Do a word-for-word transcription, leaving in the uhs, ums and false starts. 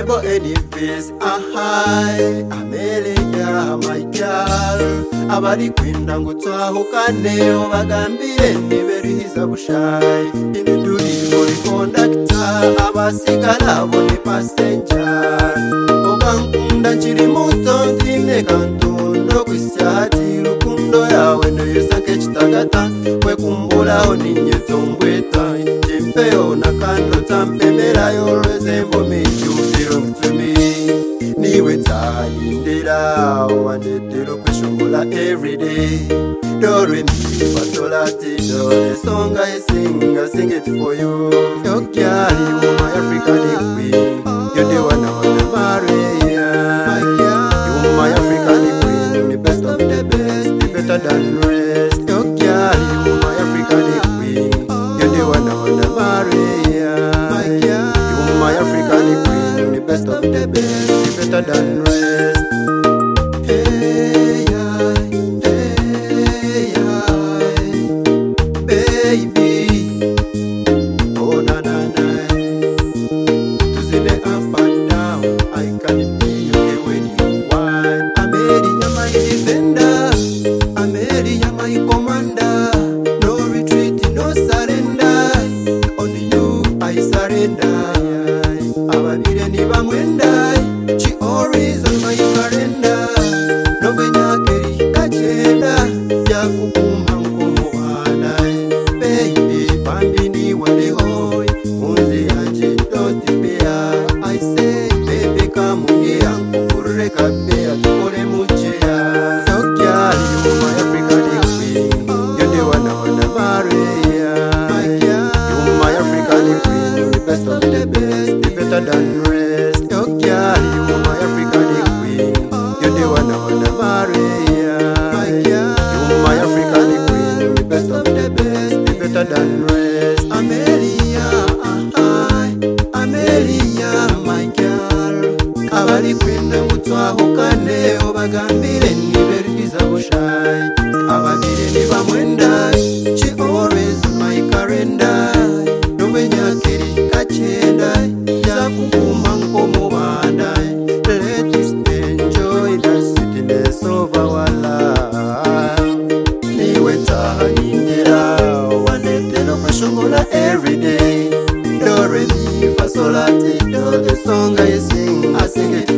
never any face. Ahai, Amelia, my girl. Abari kwinda ngutwahukane obagambire niberihiza bushai. Ibiduri muri conductor abasigara bo ni passengers. Obankunda nkiri muto ndine kantundo kwisyati rukundo yawe ndoyesake kitagata kwekumbulaho ninyeto ngweta jimpeo nakando tampemerayo lwezembo micyumviro mutumi niwe tanyindira wandetero kweshongola everyday do re mi fa sol la ti do. The song I sing, I sing it for you. Yo girl, you my African queen. You're the one I wanna marry, yeah. You my African queen, the best of the best, the better than the rest. Yo girl, you my African queen. You're the one I wanna marry, yeah. You my African queen, the best of the best, the better than the rest. Hey, yeah, hey, yeah, baby. Oh na na na. To see the up and down, I can be okay when you want. Amelia, my defender. Amelia, my commander. No retreat, no surrender. On you I surrender. Ababire ni bamwenda. She always on my calendar. No benyakeri kachenda. Yakukuma nkumuhana. Baby, bambi ni wale hoy. Unzi anje don't fear. I say, baby, come here. Kukure kapea, tukore muchea. So girl, you my African queen. You're the one I wanna marry, yeah. You my African queen, the best of the best, the better than the rest. So girl, you my African queen. You're the one I wanna marry, yeah. You my African queen, the best of the best, the better than the rest. Amelia, ah, Amelia, my girl. Abari kwenda ngutwahukane obagambire niberihiza bushai. Ababire ni bamwenda. She always on my calendar. No benyakeri kachenda. Yakukuma nkomubanda. Let us enjoy the sweetness of our love. Niwe tanyindira wandetero kweshongola everyday. Do re mi fa sol la ti do. The song I sing, I sing it